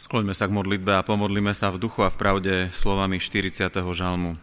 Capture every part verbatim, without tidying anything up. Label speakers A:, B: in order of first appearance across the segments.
A: Skloňme sa k modlitbe a pomodlíme sa v duchu a v pravde slovami štyridsiateho žalmu.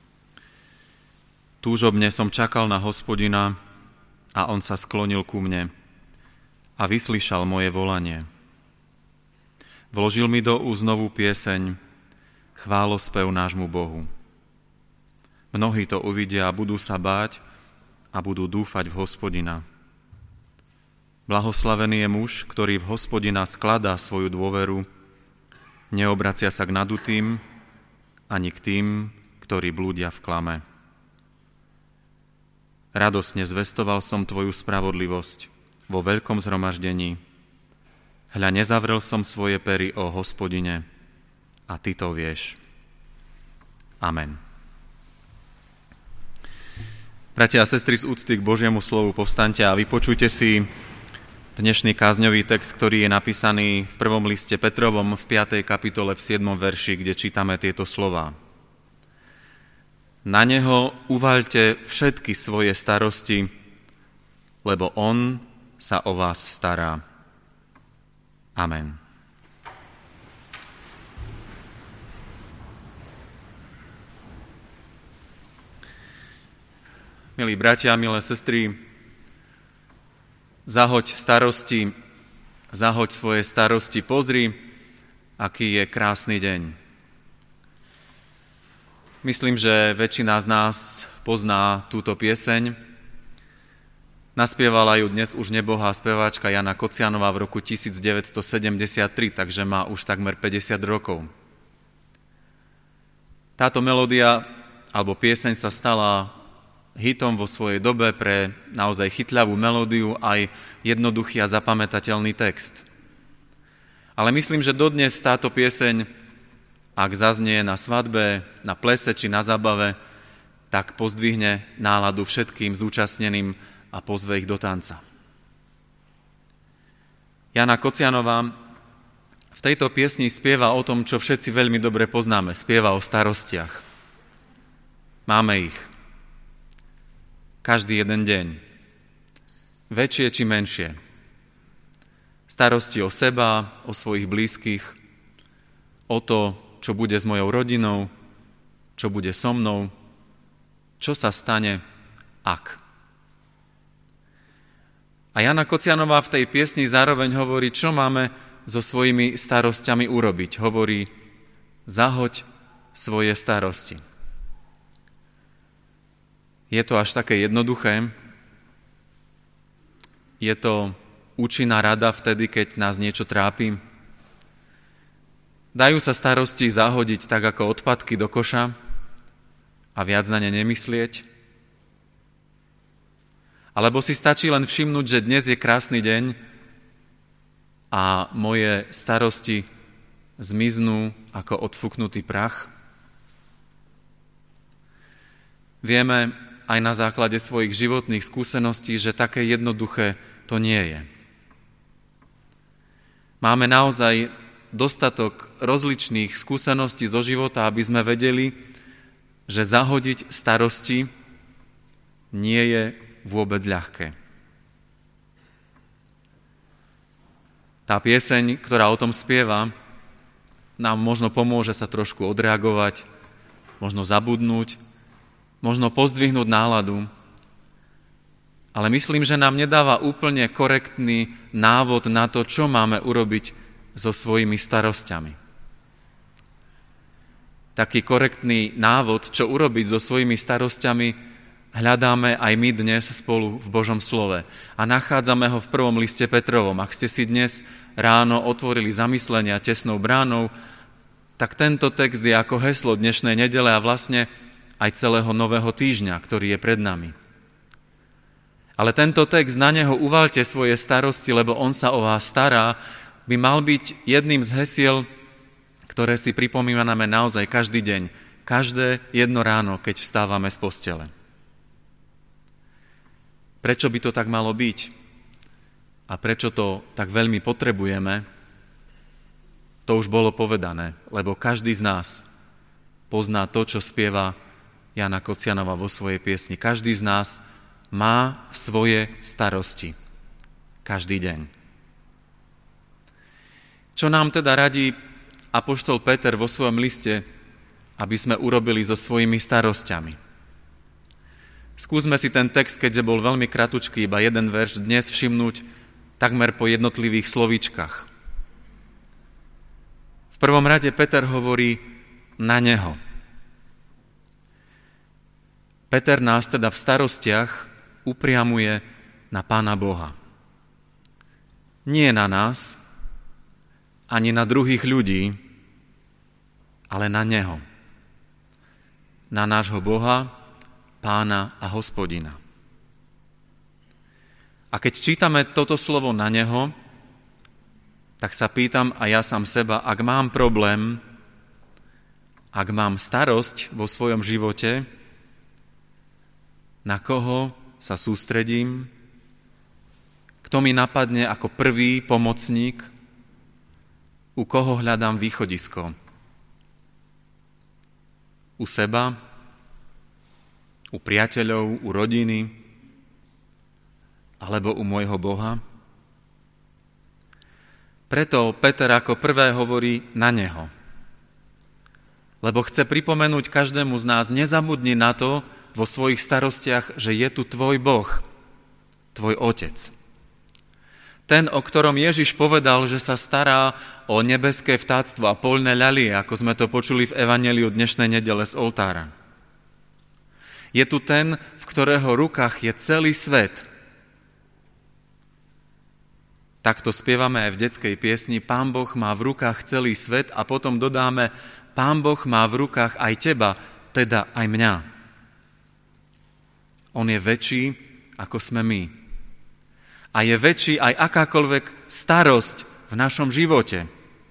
A: Túžobne som čakal na Hospodina a on sa sklonil ku mne a vyslyšal moje volanie. Vložil mi do úst novú pieseň, chválospev nášmu Bohu. Mnohí to uvidia a budú sa báť a budú dúfať v Hospodina. Blahoslavený je muž, ktorý v Hospodina skladá svoju dôveru, neobracia sa k nadutým ani k tým, ktorí blúdia v klame. Radosne zvestoval som tvoju spravodlivosť vo veľkom zhromaždení. Hľa, nezavrel som svoje pery o Hospodine a ty to vieš. Amen. Bratia a sestry, z úcty k Božiemu slovu povstaňte a vypočujte si dnešný kázňový text, ktorý je napísaný v prvom liste Petrovom v piatej kapitole v siedmom verši, kde čítame tieto slová. Na neho uvaľte všetky svoje starosti, lebo on sa o vás stará. Amen. Milí bratia, milé sestry, zahoď starosti, zahoď svoje starosti, pozri, aký je krásny deň. Myslím, že väčšina z nás pozná túto pieseň. Naspievala ju dnes už nebohá speváčka Jana Kocianová v roku devätnásťsedemdesiattri, takže má už takmer päťdesiat rokov. Táto melódia alebo pieseň sa stala hitom vo svojej dobe pre naozaj chytľavú melódiu aj jednoduchý a zapamätateľný text. Ale myslím, že dodnes táto pieseň, ak zaznie na svadbe, na plese či na zábave, tak pozdvihne náladu všetkým zúčastneným a pozve ich do tanca. Jana Kocianová v tejto piesni spieva o tom, čo všetci veľmi dobre poznáme. Spieva o starostiach. Máme ich. Každý jeden deň. Väčšie či menšie. Starosti o seba, o svojich blízkych, o to, čo bude s mojou rodinou, čo bude so mnou, čo sa stane, ak. A Jana Kocianová v tej piesni zároveň hovorí, čo máme so svojimi starostiami urobiť. Hovorí, zahoď svoje starosti. Je to až také jednoduché? Je to účinná rada vtedy, keď nás niečo trápi? Dajú sa starosti zahodiť tak ako odpadky do koša a viac na ne nemyslieť? Alebo si stačí len všimnúť, že dnes je krásny deň a moje starosti zmiznú ako odfúknutý prach? Vieme aj na základe svojich životných skúseností, že také jednoduché to nie je. Máme naozaj dostatok rozličných skúseností zo života, aby sme vedeli, že zahodiť starosti nie je vôbec ľahké. Tá pieseň, ktorá o tom spieva, nám možno pomôže sa trošku odreagovať, možno zabudnúť, možno pozdvihnúť náladu, ale myslím, že nám nedáva úplne korektný návod na to, čo máme urobiť so svojimi starostiami. Taký korektný návod, čo urobiť so svojimi starostiami, hľadáme aj my dnes spolu v Božom slove. A nachádzame ho v prvom liste Petrovom. Ak ste si dnes ráno otvorili zamyslenia tesnou bránou, tak tento text je ako heslo dnešnej nedele a vlastne aj celého nového týždňa, ktorý je pred nami. Ale tento text, na neho uvaľte svoje starosti, lebo on sa o vás stará, by mal byť jedným z hesiel, ktoré si pripomíname naozaj každý deň, každé jedno ráno, keď vstávame z postele. Prečo by to tak malo byť? A prečo to tak veľmi potrebujeme? To už bolo povedané, lebo každý z nás pozná to, čo spieva Jana Kocianová vo svojej piesni. Každý z nás má svoje starosti. Každý deň. Čo nám teda radí apoštol Peter vo svojom liste, aby sme urobili so svojimi starosťami. Skúsme si ten text, keďže bol veľmi kratučký, iba jeden verš, dnes všimnúť takmer po jednotlivých slovíčkach. V prvom rade Peter hovorí na neho. Peter nás teda v starostiach upriamuje na Pána Boha. Nie na nás, ani na druhých ľudí, ale na Neho. Na nášho Boha, Pána a Hospodina. A keď čítame toto slovo na Neho, tak sa pýtam a ja sám seba, ak mám problém, ak mám starosť vo svojom živote, na koho sa sústredím, kto mi napadne ako prvý pomocník, u koho hľadám východisko? U seba, u priateľov, u rodiny, alebo u môjho Boha? Preto Peter ako prvé hovorí na neho. Lebo chce pripomenúť každému z nás, nezabudni na to vo svojich starostiach, že je tu tvoj Boh, tvoj Otec. Ten, o ktorom Ježiš povedal, že sa stará o nebeské vtáctvo a poľné ľalie, ako sme to počuli v evanjeliu dnešnej nedele z oltára. Je tu ten, v ktorého rukách je celý svet. Takto spievame aj v detskej piesni, Pán Boh má v rukách celý svet a potom dodáme, Pán Boh má v rukách aj teba, teda aj mňa. On je väčší, ako sme my. A je väčší aj akákoľvek starosť v našom živote.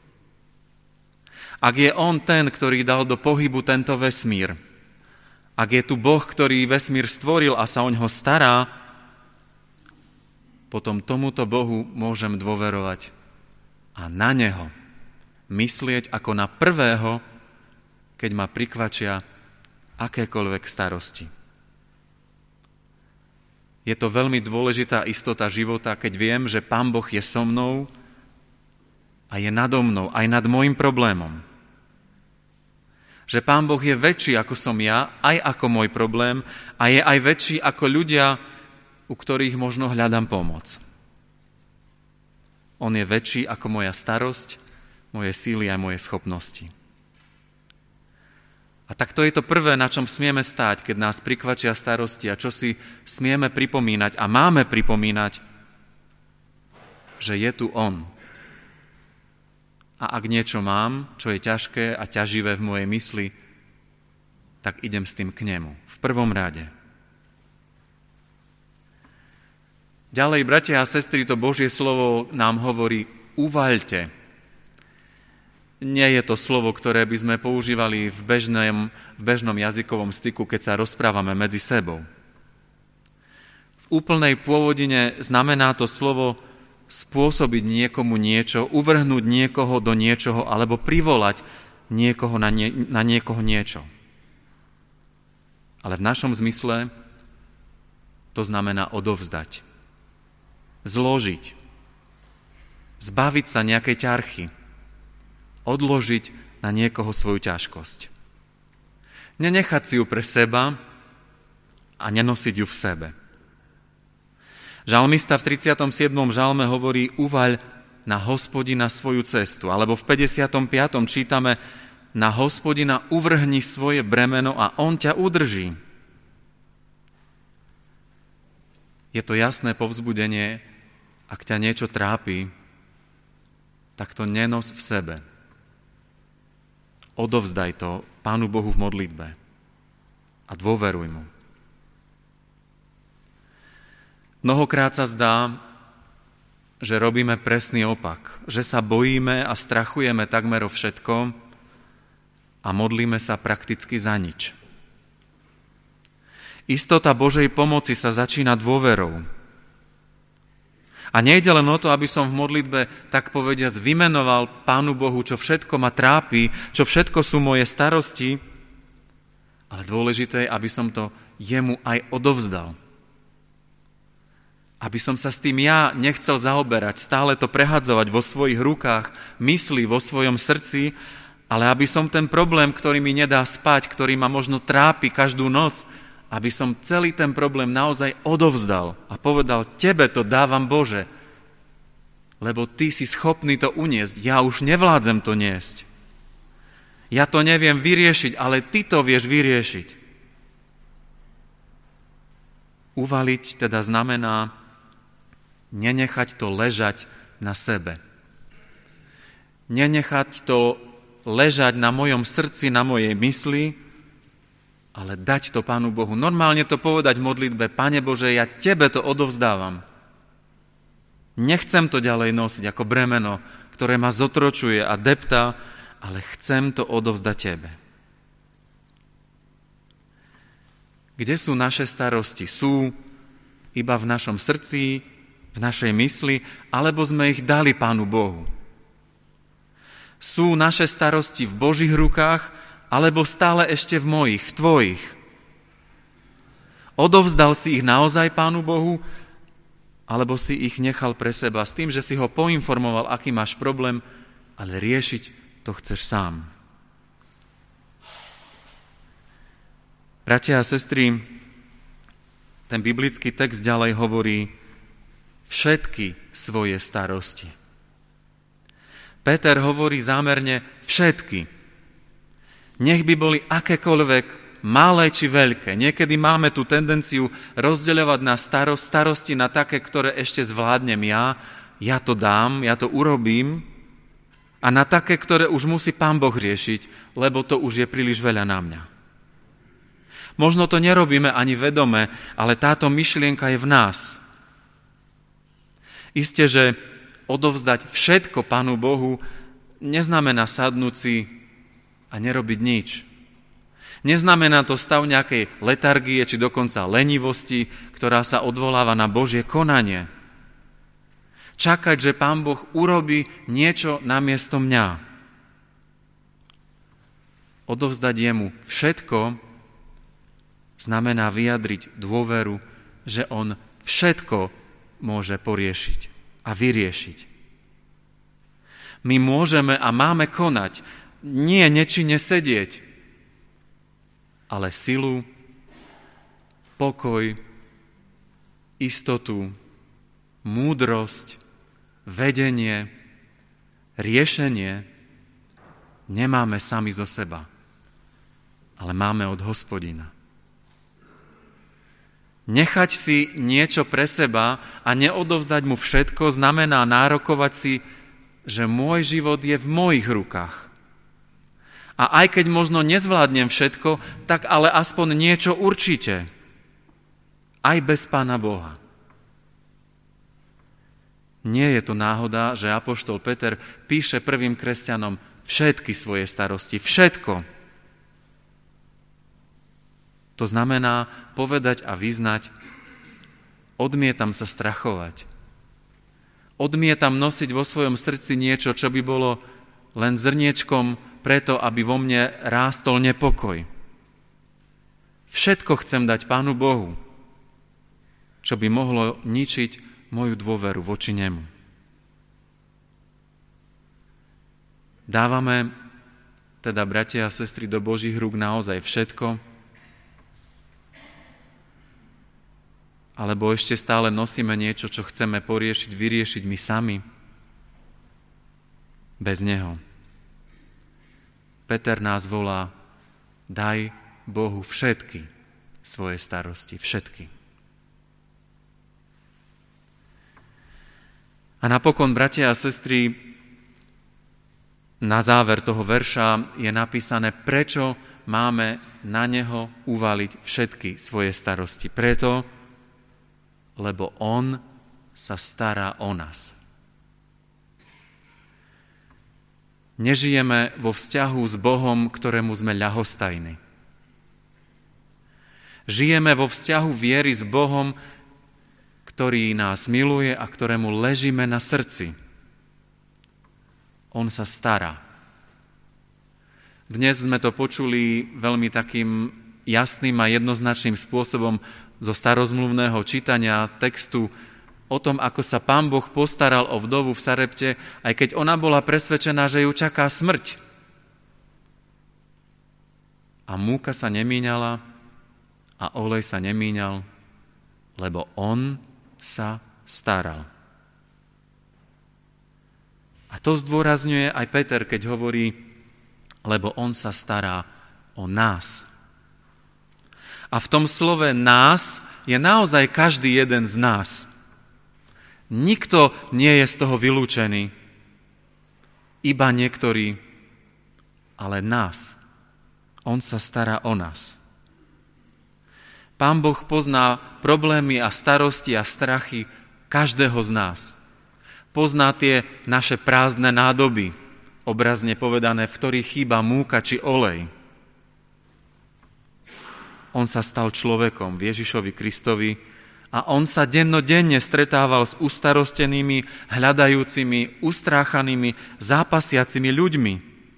A: Ak je on ten, ktorý dal do pohybu tento vesmír, ak je tu Boh, ktorý vesmír stvoril a sa oňho stará, potom tomuto Bohu môžem dôverovať a na neho myslieť ako na prvého, keď ma prikvačia akékoľvek starosti. Je to veľmi dôležitá istota života, keď viem, že Pán Boh je so mnou a je nado mnou, aj nad môjim problémom. Že Pán Boh je väčší ako som ja, aj ako môj problém a je aj väčší ako ľudia, u ktorých možno hľadám pomoc. On je väčší ako moja starosť, moje síly a moje schopnosti. A tak to je to prvé, na čom smieme stáť, keď nás prikvačia starosti a čo si smieme pripomínať a máme pripomínať, že je tu on. A ak niečo mám, čo je ťažké a ťaživé v mojej mysli, tak idem s tým k nemu. V prvom rade. Ďalej, bratia a sestry, to Božie slovo nám hovorí, uvaľte. Nie je to slovo, ktoré by sme používali v bežnom, v bežnom jazykovom styku, keď sa rozprávame medzi sebou. V úplnej pôvodine znamená to slovo spôsobiť niekomu niečo, uvrhnúť niekoho do niečoho alebo privolať niekoho na, nie, na niekoho niečo. Ale v našom zmysle to znamená odovzdať, zložiť, zbaviť sa nejakej ťarchy, odložiť na niekoho svoju ťažkosť. Nenechať si ju pre seba a nenosiť ju v sebe. Žalmista v tridsiatom siedmom žalme hovorí, uvaľ na Hospodina svoju cestu. Alebo v päťdesiatom piatom čítame, na Hospodina uvrhni svoje bremeno a on ťa udrží. Je to jasné povzbudenie, ak ťa niečo trápi, tak to nenos v sebe. Odovzdaj to Pánu Bohu v modlitbe a dôveruj mu. Mnohokrát sa zdá, že robíme presný opak, že sa bojíme a strachujeme takmer o všetko a modlíme sa prakticky za nič. Istota Božej pomoci sa začína dôverou. A nejde len o to, aby som v modlitbe, tak povediac, vymenoval Pánu Bohu, čo všetko ma trápi, čo všetko sú moje starosti, ale dôležité je, aby som to jemu aj odovzdal. Aby som sa s tým ja nechcel zaoberať, stále to prehadzovať vo svojich rukách, mysli, vo svojom srdci, ale aby som ten problém, ktorý mi nedá spať, ktorý ma možno trápi každú noc, aby som celý ten problém naozaj odovzdal a povedal, tebe to dávam, Bože, lebo ty si schopný to uniesť, ja už nevládzem to niesť. Ja to neviem vyriešiť, ale ty to vieš vyriešiť. Uvaliť teda znamená nenechať to ležať na sebe. Nenechať to ležať na mojom srdci, na mojej mysli, ale dať to Pánu Bohu. Normálne to povedať v modlitbe, Pane Bože, ja tebe to odovzdávam. Nechcem to ďalej nosiť ako bremeno, ktoré ma zotročuje a deptá, ale chcem to odovzdať tebe. Kde sú naše starosti? Sú iba v našom srdci, v našej mysli, alebo sme ich dali Pánu Bohu? Sú naše starosti v Božích rukách, alebo stále ešte v mojich, v tvojich? Odovzdal si ich naozaj Pánu Bohu, alebo si ich nechal pre seba s tým, že si ho poinformoval, aký máš problém, ale riešiť to chceš sám. Bratia a sestry, ten biblický text ďalej hovorí všetky svoje starosti. Peter hovorí zámerne všetky. Nech by boli akékoľvek, malé či veľké. Niekedy máme tú tendenciu rozdeľovať na starost, starosti na také, ktoré ešte zvládnem ja, ja to dám, ja to urobím, a na také, ktoré už musí Pán Boh riešiť, lebo to už je príliš veľa na mňa. Možno to nerobíme ani vedome, ale táto myšlienka je v nás. Isté, že odovzdať všetko Pánu Bohu neznamená sadnúť si a nerobiť nič. Neznamená to stav nejakej letargie či dokonca lenivosti, ktorá sa odvoláva na Božie konanie. Čakať, že Pán Boh urobí niečo namiesto mňa. Odovzdať jemu všetko znamená vyjadriť dôveru, že on všetko môže poriešiť a vyriešiť. My môžeme a máme konať, nie nečinne sedieť, ale silu, pokoj, istotu, múdrosť, vedenie, riešenie nemáme sami zo seba, ale máme od Hospodina. Nechať si niečo pre seba a neodovzdať mu všetko znamená nárokovať si, že môj život je v mojich rukách. A aj keď možno nezvládnem všetko, tak ale aspoň niečo určite. Aj bez Pána Boha. Nie je to náhoda, že apoštol Peter píše prvým kresťanom všetky svoje starosti, všetko. To znamená povedať a vyznať, odmietam sa strachovať. Odmietam nosiť vo svojom srdci niečo, čo by bolo len zrniečkom preto, aby vo mne rástol nepokoj. Všetko chcem dať Pánu Bohu, čo by mohlo ničiť moju dôveru voči nemu. Dávame teda, bratia a sestry, do Božích rúk naozaj všetko, alebo ešte stále nosíme niečo, čo chceme poriešiť, vyriešiť my sami? Bez neho. Peter nás volá, daj Bohu všetky svoje starosti, všetky. A napokon, bratia a sestry, na záver toho verša je napísané, prečo máme na neho uvaliť všetky svoje starosti. Preto, lebo on sa stará o nás. Nežijeme vo vzťahu s Bohom, ktorému sme ľahostajní. Žijeme vo vzťahu viery s Bohom, ktorý nás miluje a ktorému ležíme na srdci. On sa stará. Dnes sme to počuli veľmi takým jasným a jednoznačným spôsobom zo starozmluvného čítania textu o tom, ako sa Pán Boh postaral o vdovu v Sarepte, aj keď ona bola presvedčená, že ju čaká smrť. A múka sa nemíňala a olej sa nemíňal, lebo on sa staral. A to zdôrazňuje aj Peter, keď hovorí, lebo on sa stará o nás. A v tom slove nás je naozaj každý jeden z nás. Nikto nie je z toho vylúčený, iba niektorí, ale nás. On sa stará o nás. Pán Boh pozná problémy a starosti a strachy každého z nás. Pozná tie naše prázdne nádoby, obrazne povedané, v ktorých chýba múka či olej. On sa stal človekom v Ježišovi Kristovi a on sa dennodenne stretával s ustarostenými, hľadajúcimi, ustráchanými, zápasiacimi ľuďmi.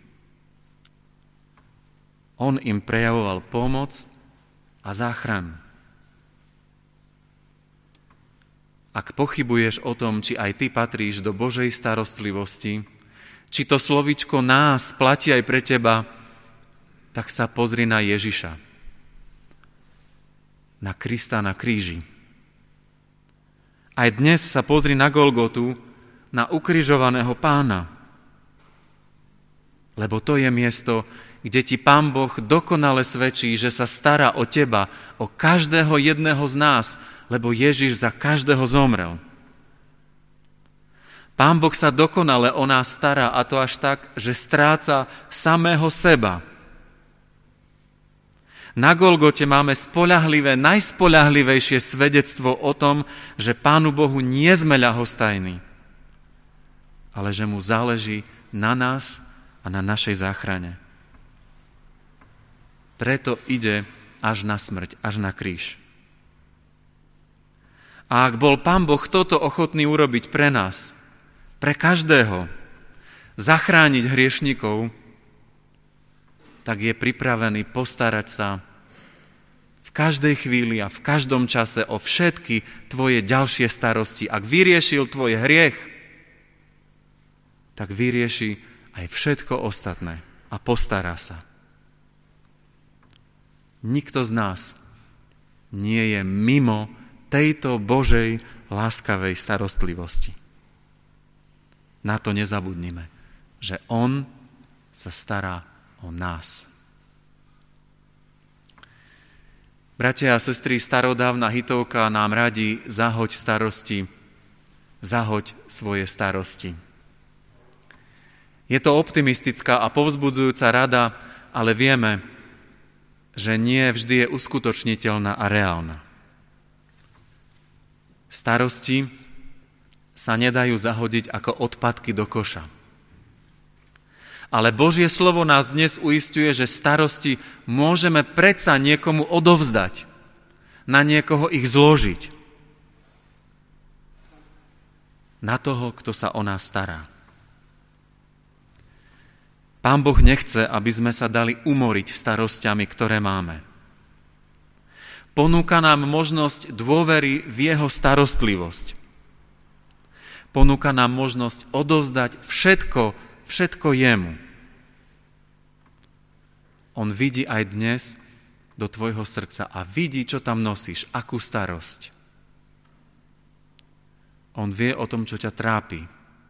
A: On im prejavoval pomoc a záchranu. Ak pochybuješ o tom, či aj ty patríš do Božej starostlivosti, či to slovíčko nás platí aj pre teba, tak sa pozri na Ježiša, na Krista na kríži. Aj dnes sa pozri na Golgotu, na ukrižovaného Pána, lebo to je miesto, kde ti Pán Boh dokonale svedčí, že sa stará o teba, o každého jedného z nás, lebo Ježiš za každého zomrel. Pán Boh sa dokonale o nás stará, a to až tak, že stráca samého seba. Na Golgote máme spoľahlivé, najspoľahlivejšie svedectvo o tom, že Pánu Bohu nie sme ľahostajní, ale že mu záleží na nás a na našej záchrane. Preto ide až na smrť, až na kríž. A ak bol Pán Boh toto ochotný urobiť pre nás, pre každého, zachrániť hriešnikov, tak je pripravený postarať sa v každej chvíli a v každom čase o všetky tvoje ďalšie starosti. Ak vyriešil tvoj hriech, tak vyrieši aj všetko ostatné a postará sa. Nikto z nás nie je mimo tejto Božej láskavej starostlivosti. Na to nezabudnime, že on sa stará o nás. Bratia a sestry, starodávna hitovka nám radí: zahoď starosti, zahoď svoje starosti. Je to optimistická a povzbudzujúca rada, ale vieme, že nie vždy je uskutočniteľná a reálna. Starosti sa nedajú zahodiť ako odpadky do koša. Ale Božie slovo nás dnes uisťuje, že starosti môžeme predsa niekomu odovzdať, na niekoho ich zložiť. Na toho, kto sa o nás stará. Pán Boh nechce, aby sme sa dali umoriť starosťami, ktoré máme. Ponúka nám možnosť dôvery v jeho starostlivosť. Ponúka nám možnosť odovzdať všetko, všetko jemu. On vidí aj dnes do tvojho srdca a vidí, čo tam nosíš, akú starosť. On vie o tom, čo ťa trápi.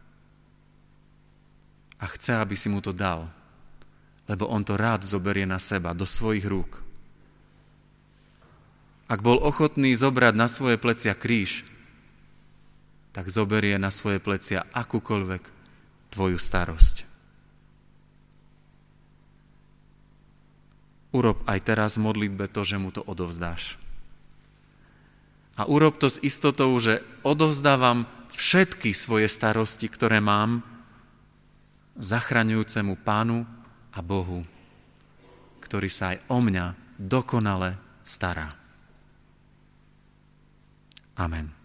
A: A chce, aby si mu to dal, lebo on to rád zoberie na seba, do svojich rúk. Ak bol ochotný zobrať na svoje plecia kríž, tak zoberie na svoje plecia akúkoľvek tvoju starosť. Urob aj teraz v modlitbe to, že mu to odovzdáš. A urob to s istotou, že odovzdávam všetky svoje starosti, ktoré mám, zachraňujúcemu Pánu a Bohu, ktorý sa aj o mňa dokonale stará. Amen.